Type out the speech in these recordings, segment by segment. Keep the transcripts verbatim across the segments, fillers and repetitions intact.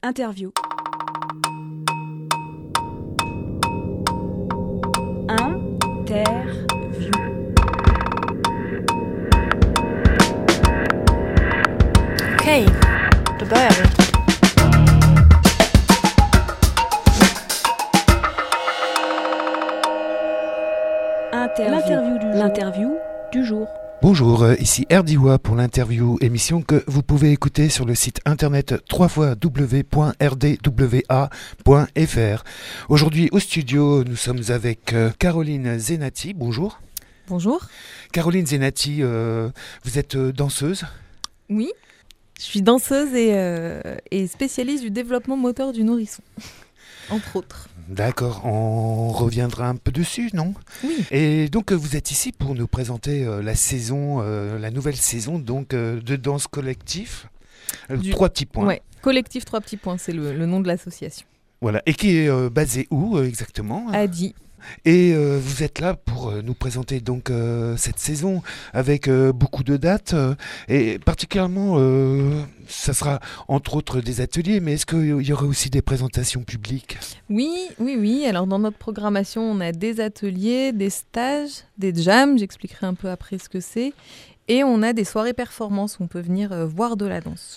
Interview. Interview. Okej, då börjar vi. Interview. L'interview du jour. L'interview du jour. Bonjour, ici Erdiwa pour l'interview émission que vous pouvez écouter sur le site internet w w w point r d w a point f r. Aujourd'hui au studio, nous sommes avec Caroline Zenati. Bonjour. Bonjour. Caroline Zenati, euh, vous êtes danseuse ? Oui, je suis danseuse et, euh, et spécialiste du développement moteur du nourrisson, entre autres. D'accord, on reviendra un peu dessus, non ? Oui. Et donc vous êtes ici pour nous présenter euh, la saison, euh, la nouvelle saison donc euh, de danse collectif. Euh, Du... Trois petits points. Ouais, collectif trois petits points, c'est le, le nom de l'association. Voilà, et qui est euh, basé où euh, exactement ? À Die. Et euh, vous êtes là pour euh, nous présenter donc euh, cette saison avec euh, beaucoup de dates euh, et particulièrement, euh, ça sera entre autres des ateliers, mais est-ce qu'il y aura aussi des présentations publiques ? Oui, oui, oui. Alors dans notre programmation, on a des ateliers, des stages, des jams, j'expliquerai un peu après ce que c'est, et on a des soirées performances où on peut venir euh, voir de la danse.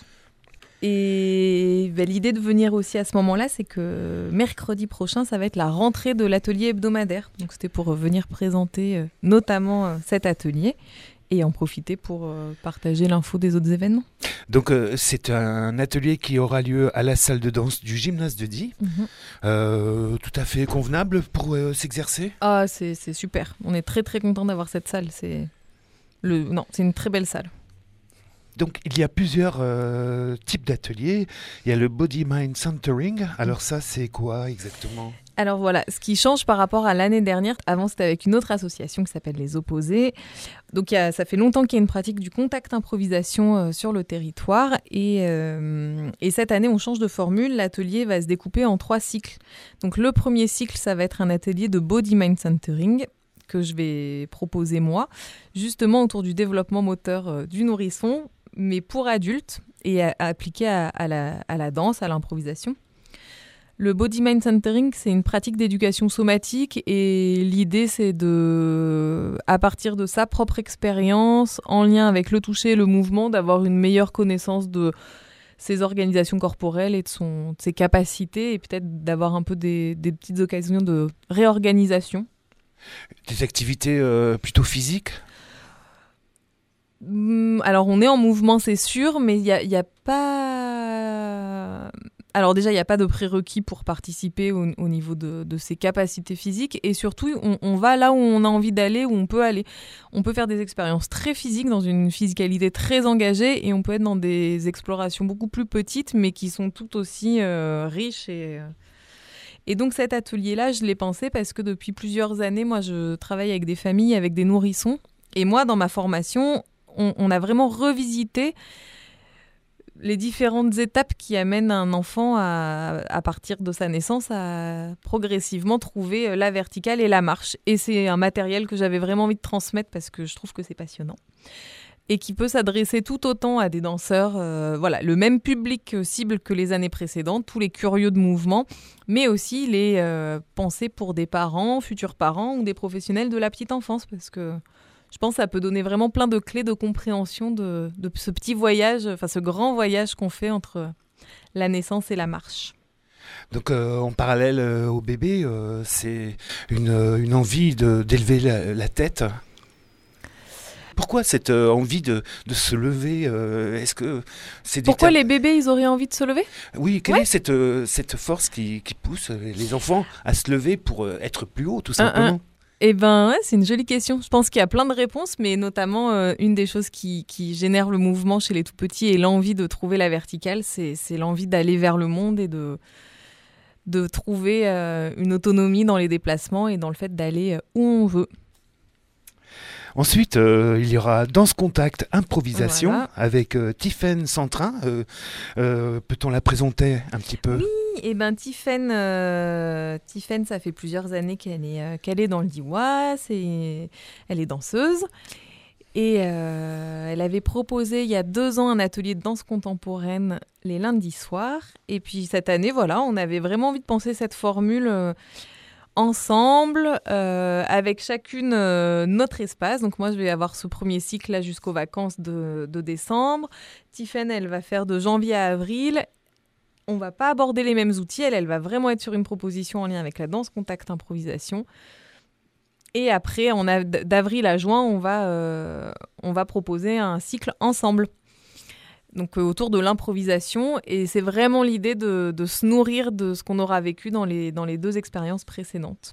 Et ben, l'idée de venir aussi à ce moment-là, c'est que mercredi prochain, ça va être la rentrée de l'atelier hebdomadaire. Donc c'était pour venir présenter euh, notamment euh, cet atelier et en profiter pour euh, partager l'info des autres événements. Donc euh, c'est un atelier qui aura lieu à la salle de danse du gymnase de Die. Mmh. Euh, tout à fait convenable pour euh, s'exercer ? Ah, c'est, c'est super. On est très très content d'avoir cette salle. C'est, le... non, c'est une très belle salle. Donc, il y a plusieurs euh, types d'ateliers. Il y a le Body Mind Centering. Alors ça, c'est quoi exactement ? Alors voilà, ce qui change par rapport à l'année dernière, avant c'était avec une autre association qui s'appelle Les Opposés. Donc il y a, ça fait longtemps qu'il y a une pratique du contact improvisation euh, sur le territoire. Et, euh, et cette année, on change de formule. L'atelier va se découper en trois cycles. Donc le premier cycle, ça va être un atelier de Body Mind Centering que je vais proposer moi, justement autour du développement moteur euh, du nourrisson, mais pour adultes et à, à appliquer à, à, la, à la danse, à l'improvisation. Le Body Mind Centering, c'est une pratique d'éducation somatique et l'idée, c'est de, à partir de sa propre expérience, en lien avec le toucher et le mouvement, d'avoir une meilleure connaissance de ses organisations corporelles et de, son, de ses capacités et peut-être d'avoir un peu des, des petites occasions de réorganisation. Des activités euh, plutôt physiques ? Alors, on est en mouvement, c'est sûr, mais il n'y a, y a pas... Alors déjà, il n'y a pas de prérequis pour participer au, au niveau de, de ses capacités physiques. Et surtout, on, on va là où on a envie d'aller, où on peut aller. On peut faire des expériences très physiques, dans une physicalité très engagée, et on peut être dans des explorations beaucoup plus petites, mais qui sont tout aussi euh, riches. Et, euh... et donc cet atelier-là, je l'ai pensé parce que depuis plusieurs années, moi, je travaille avec des familles, avec des nourrissons. Et moi, dans ma formation... On, on a vraiment revisité les différentes étapes qui amènent un enfant à, à partir de sa naissance à progressivement trouver la verticale et la marche. Et c'est un matériel que j'avais vraiment envie de transmettre parce que je trouve que c'est passionnant et qui peut s'adresser tout autant à des danseurs, euh, voilà, le même public cible que les années précédentes, tous les curieux de mouvement, mais aussi les euh, pensées pour des parents, futurs parents ou des professionnels de la petite enfance parce que je pense que ça peut donner vraiment plein de clés de compréhension de, de ce petit voyage, enfin ce grand voyage qu'on fait entre la naissance et la marche. Donc euh, en parallèle euh, au bébé, euh, c'est une, une envie de, d'élever la, la tête. Pourquoi cette euh, envie de, de se lever euh, est-ce que c'est Pourquoi déter... les bébés, ils auraient envie de se lever ? Oui, quelle ouais. est cette, euh, cette force qui, qui pousse les enfants à se lever pour euh, être plus haut, tout simplement ? un, un. Eh ben, ouais, c'est une jolie question. Je pense qu'il y a plein de réponses, mais notamment euh, une des choses qui, qui génère le mouvement chez les tout petits et l'envie de trouver la verticale, c'est, c'est l'envie d'aller vers le monde et de, de trouver euh, une autonomie dans les déplacements et dans le fait d'aller où on veut. Ensuite, euh, il y aura Danse Contact Improvisation voilà. avec euh, Tiffaine Centrin. Euh, euh, peut-on la présenter un petit peu ? Oui, et ben Tiffaine, euh, Tiffaine, ça fait plusieurs années qu'elle est, euh, qu'elle est dans le Diois, c'est, elle est danseuse. Et euh, elle avait proposé il y a deux ans un atelier de danse contemporaine les lundis soirs. Et puis cette année, voilà, on avait vraiment envie de penser cette formule euh, ensemble, euh, avec chacune euh, notre espace. Donc moi, je vais avoir ce premier cycle là jusqu'aux vacances de, de décembre. Tiffaine, elle va faire de janvier à avril. On va pas aborder les mêmes outils. Elle, elle va vraiment être sur une proposition en lien avec la danse, contact, improvisation. Et après, on a, d'avril à juin, on va, euh, on va proposer un cycle ensemble. Donc euh, autour de l'improvisation. Et c'est vraiment l'idée de, de se nourrir de ce qu'on aura vécu dans les, dans les deux expériences précédentes.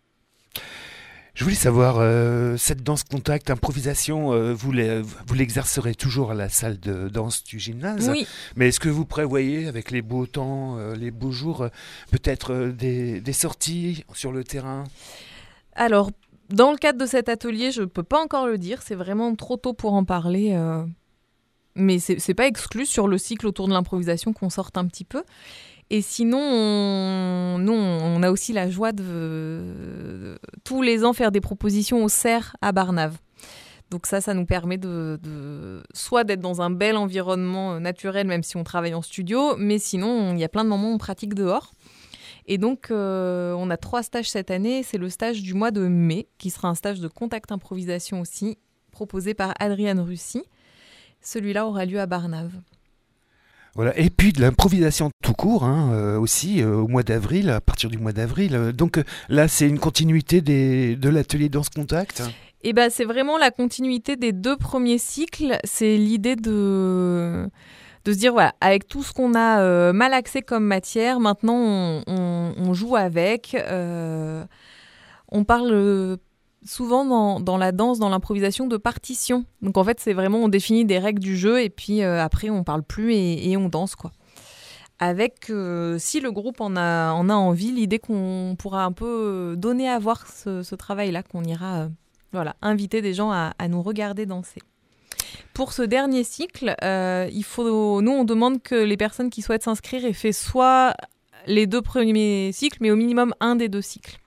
Je voulais savoir, euh, cette danse contact, improvisation, euh, vous, les, vous l'exercerez toujours à la salle de danse du gymnase. Oui. Mais est-ce que vous prévoyez, avec les beaux temps, euh, les beaux jours, euh, peut-être euh, des, des sorties sur le terrain ? Alors, dans le cadre de cet atelier, je ne peux pas encore le dire. C'est vraiment trop tôt pour en parler. Euh... Mais ce n'est pas exclu sur le cycle autour de l'improvisation qu'on sorte un petit peu. Et sinon, on, nous, on a aussi la joie de, de tous les ans faire des propositions au C E R à Barnave. Donc ça, ça nous permet de, de soit d'être dans un bel environnement naturel, même si on travaille en studio, mais sinon, il y a plein de moments où on pratique dehors. Et donc, euh, on a trois stages cette année. C'est le stage du mois de mai, qui sera un stage de contact improvisation aussi, proposé par Adriane Russi. Celui-là aura lieu à Barnave. Voilà. Et puis de l'improvisation tout court, hein, euh, aussi, euh, au mois d'avril, à partir du mois d'avril. Donc euh, là, c'est une continuité des, de l'atelier Danse Contact. Et ben, c'est vraiment la continuité des deux premiers cycles. C'est l'idée de... de se dire, voilà, avec tout ce qu'on a euh, mal axé comme matière, maintenant on, on, on joue avec. Euh, on parle euh, souvent dans, dans la danse, dans l'improvisation, de partition. Donc en fait, c'est vraiment, on définit des règles du jeu et puis euh, après, on parle plus et, et on danse, quoi. Avec, euh, si le groupe en a, en a envie, l'idée qu'on pourra un peu donner à voir ce, ce travail-là, qu'on ira euh, voilà, inviter des gens à, à nous regarder danser. Pour ce dernier cycle, euh, il faut, nous, on demande que les personnes qui souhaitent s'inscrire aient fait soit les deux premiers cycles, mais au minimum un des deux cycles.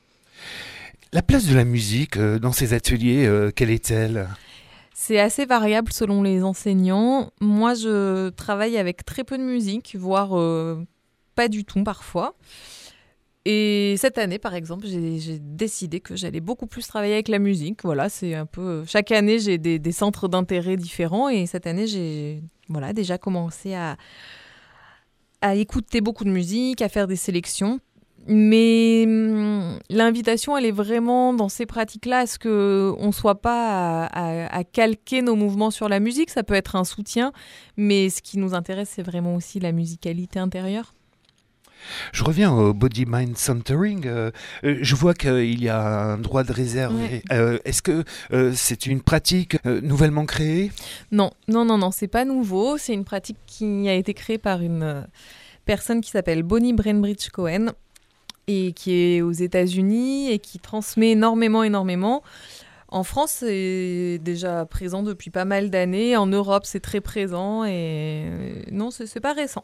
La place de la musique euh, dans ces ateliers, euh, quelle est-elle ? C'est assez variable selon les enseignants. Moi, je travaille avec très peu de musique, voire euh, pas du tout parfois. Et cette année, par exemple, j'ai, j'ai décidé que j'allais beaucoup plus travailler avec la musique. Voilà, c'est un peu... Chaque année, j'ai des, des centres d'intérêt différents. Et cette année, j'ai voilà, déjà commencé à, à écouter beaucoup de musique, à faire des sélections. Mais hum, l'invitation, elle est vraiment dans ces pratiques-là à ce qu'on ne soit pas à, à, à calquer nos mouvements sur la musique. Ça peut être un soutien, mais ce qui nous intéresse, c'est vraiment aussi la musicalité intérieure. Je reviens au Body Mind Centering. Euh, je vois qu'il y a un droit de réserve. Ouais. Euh, est-ce que euh, c'est une pratique euh, nouvellement créée ? Non, non, non, non, c'est pas nouveau. C'est une pratique qui a été créée par une euh, personne qui s'appelle Bonnie Brainbridge Cohen et qui est aux États-Unis et qui transmet énormément, énormément. En France, c'est déjà présent depuis pas mal d'années. En Europe, c'est très présent et euh, non, c'est, c'est pas récent.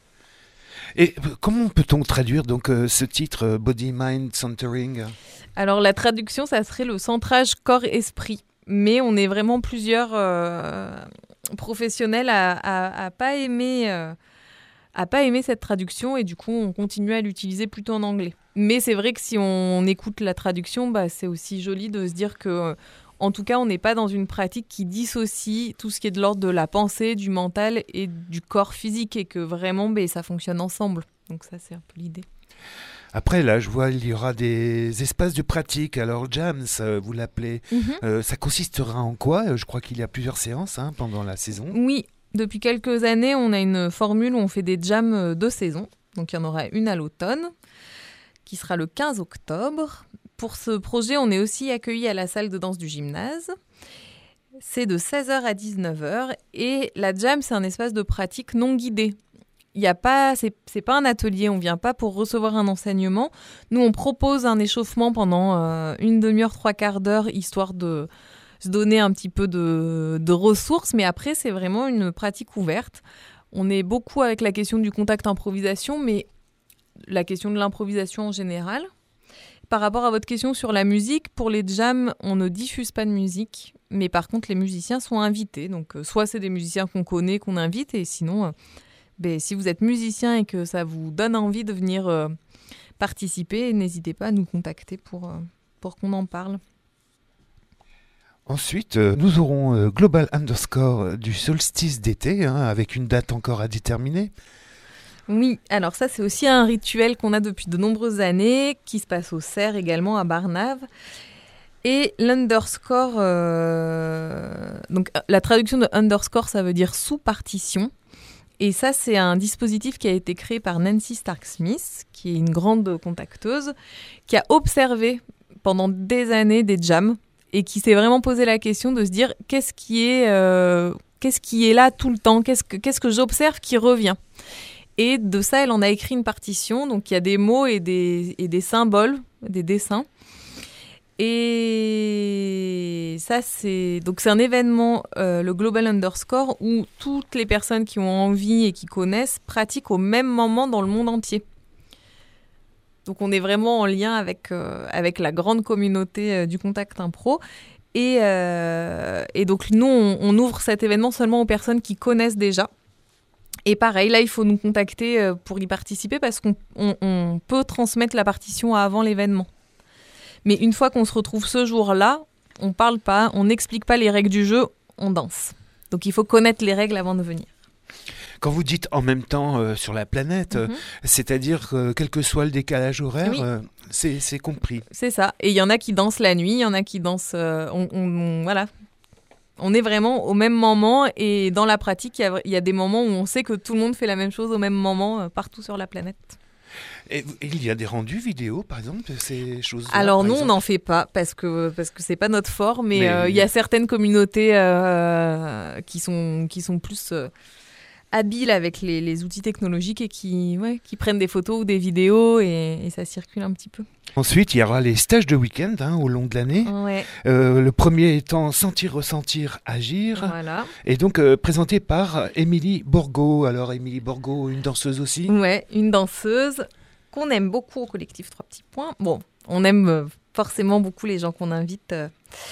Et comment peut-on traduire donc euh, ce titre euh, Body Mind Centering ? Alors la traduction, ça serait le centrage corps-esprit. Mais on est vraiment plusieurs euh, professionnels à, à, à pas aimer, euh, à pas aimer cette traduction et du coup on continue à l'utiliser plutôt en anglais. Mais c'est vrai que si on écoute la traduction, bah, c'est aussi joli de se dire que euh, en tout cas, on n'est pas dans une pratique qui dissocie tout ce qui est de l'ordre de la pensée, du mental et du corps physique et que vraiment, ben, ça fonctionne ensemble. Donc ça, c'est un peu l'idée. Après, là, je vois, il y aura des espaces de pratique. Alors, Jams, euh, vous l'appelez. Mm-hmm. Euh, ça consistera en quoi ? Je crois qu'il y a plusieurs séances hein, pendant la saison. Oui, depuis quelques années, on a une formule où on fait des jams de saison. Donc, il y en aura une à l'automne, qui sera le quinze octobre. Pour ce projet, on est aussi accueillis à la salle de danse du gymnase. C'est de seize heures à dix-neuf heures. Et la jam, c'est un espace de pratique non guidé. Il y a pas, c'est, c'est pas un atelier, on vient pas pour recevoir un enseignement. Nous, on propose un échauffement pendant euh, une demi-heure, trois quarts d'heure, histoire de se donner un petit peu de, de ressources. Mais après, c'est vraiment une pratique ouverte. On est beaucoup avec la question du contact improvisation, mais la question de l'improvisation en général. par rapport à votre question sur la musique, pour les jams, on ne diffuse pas de musique, mais par contre, les musiciens sont invités. Donc, euh, soit c'est des musiciens qu'on connaît, qu'on invite, et sinon, euh, ben, si vous êtes musicien et que ça vous donne envie de venir euh, participer, n'hésitez pas à nous contacter pour, euh, pour qu'on en parle. Ensuite, euh, nous aurons euh, Global Underscore du solstice d'été, hein, avec une date encore à déterminer. Oui, alors ça c'est aussi un rituel qu'on a depuis de nombreuses années, qui se passe au Cerf également à Barnave. Et l'underscore, euh... donc la traduction de underscore ça veut dire sous partition. Et ça c'est un dispositif qui a été créé par Nancy Stark-Smith, qui est une grande contacteuse, qui a observé pendant des années des jams et qui s'est vraiment posé la question de se dire qu'est-ce qui est, euh... qu'est-ce qui est là tout le temps, qu'est-ce que, qu'est-ce que j'observe qui revient. Et de ça, elle en a écrit une partition. Donc, il y a des mots et des, et des symboles, des dessins. Et ça, c'est... Donc, c'est un événement, euh, le Global Underscore, où toutes les personnes qui ont envie et qui connaissent pratiquent au même moment dans le monde entier. Donc, on est vraiment en lien avec, euh, avec la grande communauté euh, du Contact Impro. Et, euh, et donc, nous, on, on ouvre cet événement seulement aux personnes qui connaissent déjà. Et pareil, là, il faut nous contacter pour y participer parce qu'on on, on peut transmettre la partition avant l'événement. Mais une fois qu'on se retrouve ce jour-là, on parle pas, on n'explique pas les règles du jeu, on danse. Donc il faut connaître les règles avant de venir. Quand vous dites en même temps euh, sur la planète, mm-hmm. euh, c'est-à-dire que quel que soit le décalage horaire, oui. euh, c'est, c'est compris. C'est ça. Et il y en a qui dansent la nuit, il y en a qui dansent... Euh, on, on, on, voilà. On est vraiment au même moment et dans la pratique, il y a, il y a des moments où on sait que tout le monde fait la même chose au même moment euh, partout sur la planète. Et, et il y a des rendus vidéo, par exemple, de ces choses-là? Alors nous, exemple. on n'en fait pas parce que parce que c'est pas notre fort, mais, mais... Euh, il y a certaines communautés euh, qui sont qui sont plus euh, habiles avec les, les outils technologiques et qui ouais, qui prennent des photos ou des vidéos et, et ça circule un petit peu. Ensuite, il y aura les stages de week-end hein, au long de l'année. Ouais. Euh, le premier étant Sentir, Ressentir, Agir. Voilà. Et donc euh, présenté par Émilie Borgo. Alors Émilie Borgo, une danseuse aussi. Ouais, une danseuse qu'on aime beaucoup au collectif Trois Petits Points. Bon, on aime euh, forcément beaucoup les gens qu'on invite. Euh.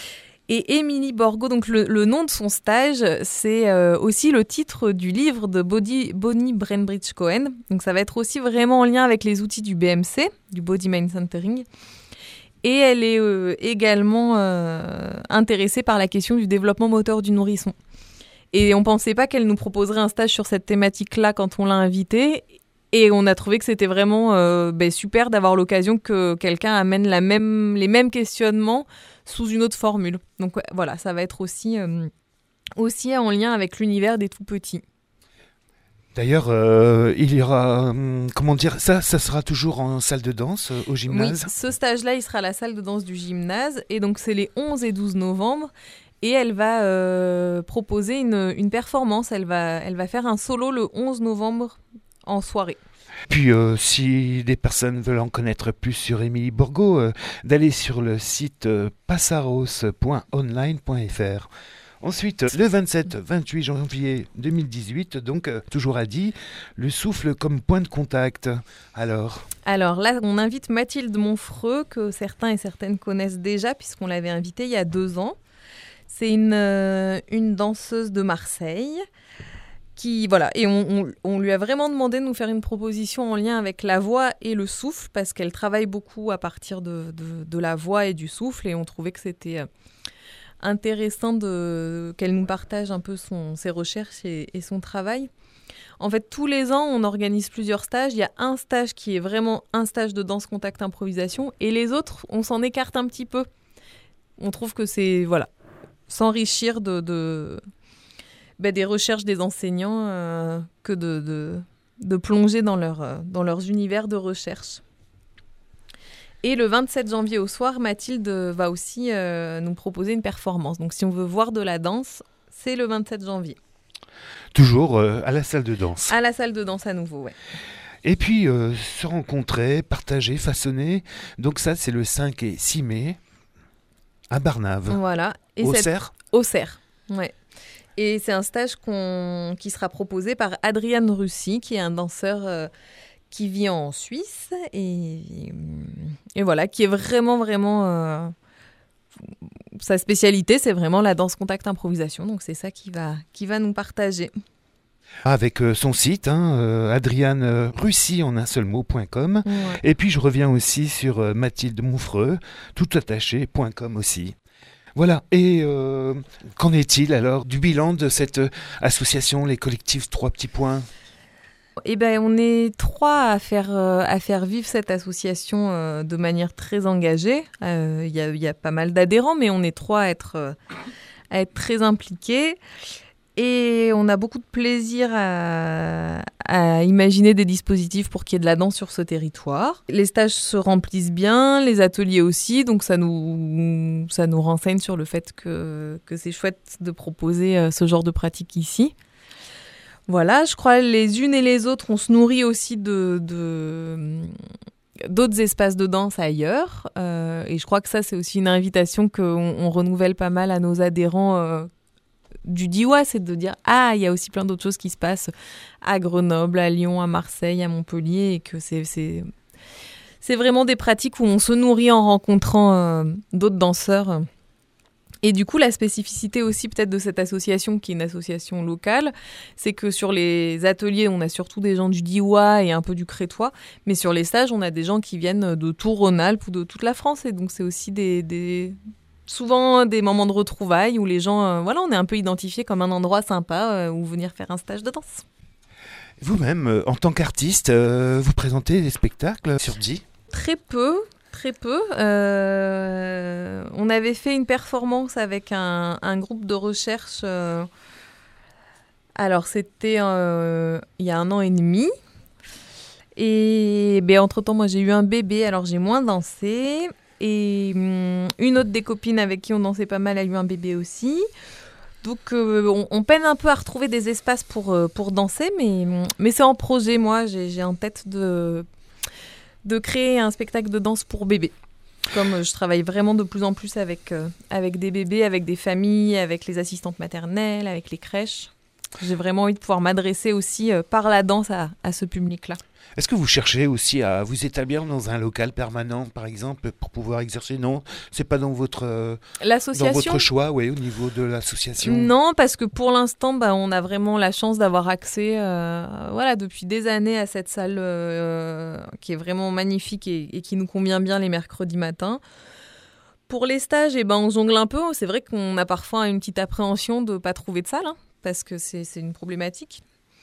Et Émilie Borgo, donc le, le nom de son stage, c'est euh, aussi le titre du livre de Body, Bonnie Brainbridge-Cohen. Donc ça va être aussi vraiment en lien avec les outils du B M C, du Body Mind Centering. Et elle est euh, également euh, intéressée par la question du développement moteur du nourrisson. Et on ne pensait pas qu'elle nous proposerait un stage sur cette thématique-là quand on l'a invitée. Et on a trouvé que c'était vraiment euh, ben, super d'avoir l'occasion que quelqu'un amène la même, les mêmes questionnements sous une autre formule. Donc ouais, voilà, ça va être aussi, euh, aussi en lien avec l'univers des tout-petits. D'ailleurs, euh, il y aura, hum, comment dire, ça, ça sera toujours en salle de danse, euh, au gymnase? Oui, ce stage-là, il sera à la salle de danse du gymnase. Et donc, c'est les onze et douze novembre. Et elle va euh, proposer une, une performance. Elle va, elle va faire un solo le onze novembre en soirée. Puis, euh, si des personnes veulent en connaître plus sur Émilie Borgo, euh, d'aller sur le site euh, passaros point online point f r. Ensuite, le vingt-sept vingt-huit janvier deux mille dix-huit, donc euh, toujours à Die, le souffle comme point de contact. Alors Alors là, on invite Mathilde Monfreux, que certains et certaines connaissent déjà, puisqu'on l'avait invitée il y a deux ans. C'est une, euh, une danseuse de Marseille. Qui, voilà, et on, on, on lui a vraiment demandé de nous faire une proposition en lien avec la voix et le souffle, parce qu'elle travaille beaucoup à partir de, de, de la voix et du souffle, et on trouvait que c'était intéressant de, qu'elle nous partage un peu son, ses recherches et, et son travail. En fait, tous les ans, on organise plusieurs stages. Il y a un stage qui est vraiment un stage de danse, contact, improvisation, et les autres, on s'en écarte un petit peu. On trouve que c'est, voilà, s'enrichir de... de Ben, des recherches des enseignants euh, que de, de, de plonger dans, leur, euh, dans leurs univers de recherche. Et le vingt-sept janvier au soir, Mathilde va aussi euh, nous proposer une performance. Donc si on veut voir de la danse, c'est le vingt-sept janvier. Toujours euh, à la salle de danse. À la salle de danse à nouveau, ouais. Et puis euh, se rencontrer, partager, façonner. Donc ça, c'est le cinq et six mai à Barnave. Voilà. Et au cette... Cerf. Au Cerf, ouais. Et c'est un stage qu'on... qui sera proposé par Adrian Russi, qui est un danseur euh, qui vit en Suisse. Et, et voilà, qui est vraiment, vraiment... Euh, sa spécialité, c'est vraiment la danse contact improvisation. Donc, c'est ça qui va, qui va nous partager. Avec euh, son site, hein, euh, Adriane Russy en un seul mot point com. Ouais. Et puis, je reviens aussi sur euh, Mathilde Moufreux, tout attaché point com aussi. Voilà. Et euh, qu'en est-il alors du bilan de cette euh, association, les collectifs Trois Petits Points ? Eh ben, on est trois à faire, euh, à faire vivre cette association euh, de manière très engagée. Il euh, y, y a pas mal d'adhérents, mais on est trois à être, euh, à être très impliqués. Et on a beaucoup de plaisir à, à imaginer des dispositifs pour qu'il y ait de la danse sur ce territoire. Les stages se remplissent bien, les ateliers aussi, donc ça nous, ça nous renseigne sur le fait que, que c'est chouette de proposer euh, ce genre de pratique ici. Voilà, je crois les unes et les autres, on se nourrit aussi de, de, d'autres espaces de danse ailleurs. Euh, et je crois que ça, c'est aussi une invitation qu'on on renouvelle pas mal à nos adhérents euh, du D I W A, c'est de dire « Ah, il y a aussi plein d'autres choses qui se passent à Grenoble, à Lyon, à Marseille, à Montpellier. » Et que c'est, c'est, c'est vraiment des pratiques où on se nourrit en rencontrant euh, d'autres danseurs. Et du coup, la spécificité aussi peut-être de cette association, qui est une association locale, c'est que sur les ateliers, on a surtout des gens du D I W A et un peu du Crétois, mais sur les stages, on a des gens qui viennent de tout Rhône-Alpes ou de toute la France. Et donc, c'est aussi des, des, souvent des moments de retrouvailles où les gens, euh, voilà, on est un peu identifiés comme un endroit sympa euh, où venir faire un stage de danse. Vous-même, euh, en tant qu'artiste, euh, vous présentez des spectacles sur D I ? Très peu. Très peu. Euh, on avait fait une performance avec un, un groupe de recherche. Euh, alors, c'était euh, il y a un an et demi. Et ben, entre-temps, moi, j'ai eu un bébé, alors j'ai moins dansé. Et hum, une autre des copines avec qui on dansait pas mal a eu un bébé aussi. Donc, euh, on, on peine un peu à retrouver des espaces pour, euh, pour danser. Mais, mais c'est en projet, moi. J'ai, j'ai en tête de... de créer un spectacle de danse pour bébés. Comme je travaille vraiment de plus en plus avec, euh, avec des bébés, avec des familles, avec les assistantes maternelles, avec les crèches. J'ai vraiment envie de pouvoir m'adresser aussi euh, par la danse à, à ce public-là. Est-ce que vous cherchez aussi à vous établir dans un local permanent, par exemple, pour pouvoir exercer ? Non, c'est pas dans votre, euh, l'association, dans votre choix, oui, au niveau de l'association ? Non, parce que pour l'instant, bah, on a vraiment la chance d'avoir accès euh, voilà, depuis des années à cette salle euh, qui est vraiment magnifique et, et qui nous convient bien les mercredis matins. Pour les stages, eh ben, on jongle un peu. C'est vrai qu'on a parfois une petite appréhension de ne pas trouver de salle, hein, parce que c'est, c'est une problématique.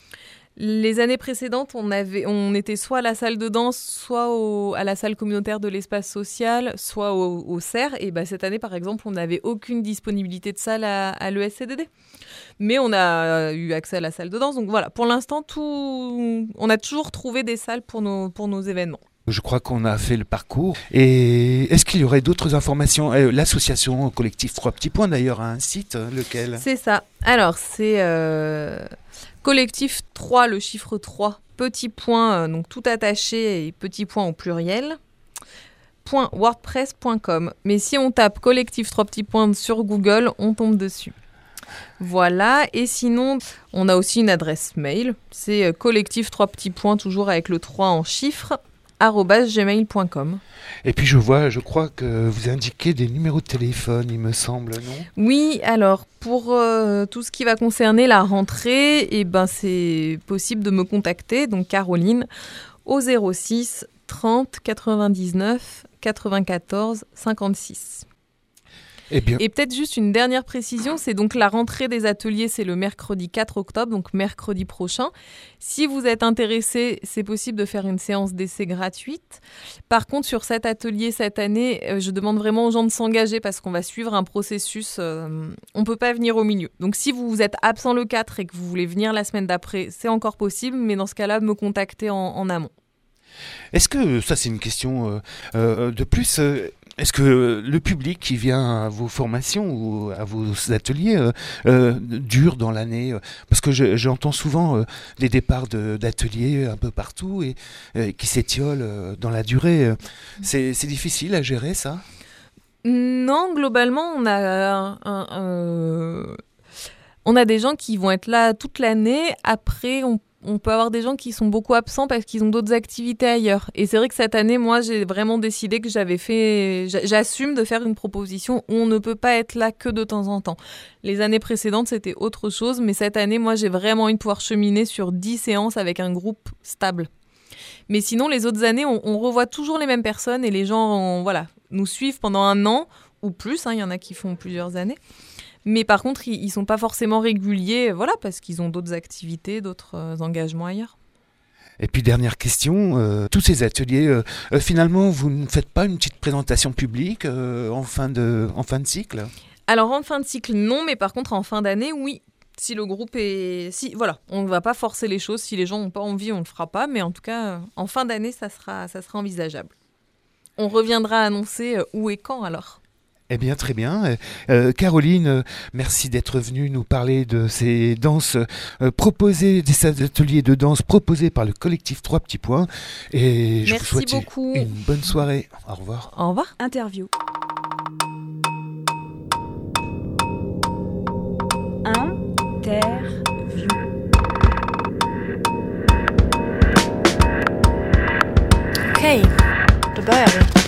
Les années précédentes, on, avait, on était soit à la salle de danse, soit au, à la salle communautaire de l'espace social, soit au, au C E R. Et bah, cette année, par exemple, on n'avait aucune disponibilité de salle à, à l'E S C D D. Mais on a eu accès à la salle de danse. Donc voilà, pour l'instant, tout... on a toujours trouvé des salles pour nos, pour nos événements. Je crois qu'on a fait le parcours. Et est-ce qu'il y aurait d'autres informations ? euh, L'association collectif Trois Petits Points, d'ailleurs, a un site, hein, lequel ? C'est ça. Alors, c'est euh, collectif trois, le chiffre trois, petit point, euh, donc tout attaché et petit point au pluriel, point wordpress point com. Mais si on tape collectif Trois Petits Points sur Google, on tombe dessus. Voilà, et sinon, on a aussi une adresse mail, c'est euh, collectif Trois Petits Points, toujours avec le trois en chiffres, arobase gmail point com. Et puis je vois, je crois que vous indiquez des numéros de téléphone, il me semble, non ? Oui, alors pour euh, tout ce qui va concerner la rentrée, eh ben, c'est possible de me contacter, donc Caroline, au zéro six trente quatre-vingt-dix-neuf quatre-vingt-quatorze cinquante-six. Eh bien. Et peut-être juste une dernière précision, c'est donc la rentrée des ateliers, c'est le mercredi quatre octobre, donc mercredi prochain. Si vous êtes intéressé, c'est possible de faire une séance d'essai gratuite. Par contre, sur cet atelier cette année, je demande vraiment aux gens de s'engager parce qu'on va suivre un processus. Euh, on ne peut pas venir au milieu. Donc si vous êtes absent le quatre et que vous voulez venir la semaine d'après, c'est encore possible, mais dans ce cas-là, me contacter en, en amont. Est-ce que, ça c'est une question euh, euh, de plus... Euh, Est-ce que le public qui vient à vos formations ou à vos ateliers euh, euh, dure dans l'année ? Parce que je, j'entends souvent euh, des départs de, d'ateliers un peu partout et euh, qui s'étiolent euh, dans la durée. C'est, c'est difficile à gérer ça ? Non, globalement, on a, un, un, un, on a des gens qui vont être là toute l'année. Après, on on peut avoir des gens qui sont beaucoup absents parce qu'ils ont d'autres activités ailleurs. Et c'est vrai que cette année, moi, j'ai vraiment décidé que j'avais fait... J'assume de faire une proposition où on ne peut pas être là que de temps en temps. Les années précédentes, c'était autre chose, mais cette année, moi, j'ai vraiment envie de pouvoir cheminer sur dix séances avec un groupe stable. Mais sinon, les autres années, on, on revoit toujours les mêmes personnes et les gens on, voilà, nous suivent pendant un an ou plus. Hein, il y en a qui font plusieurs années. Mais par contre, ils ne sont pas forcément réguliers, voilà, parce qu'ils ont d'autres activités, d'autres euh, engagements ailleurs. Et puis dernière question, euh, tous ces ateliers, euh, euh, finalement, vous ne faites pas une petite présentation publique euh, en, fin de, en fin de cycle ? Alors en fin de cycle, non, mais par contre en fin d'année, oui. Si le groupe est... Si, voilà, on ne va pas forcer les choses. Si les gens n'ont pas envie, on ne le fera pas. Mais en tout cas, euh, en fin d'année, ça sera, ça sera envisageable. On reviendra annoncer euh, où et quand alors. Eh bien, très bien. Euh, Caroline, euh, merci d'être venue nous parler de ces danses euh, proposées, des ateliers de danse proposés par le collectif Trois Petits Points. Et je merci vous souhaite beaucoup. Une bonne soirée. Au revoir. Au revoir. Interview. Interview. Okej, då börjar vi.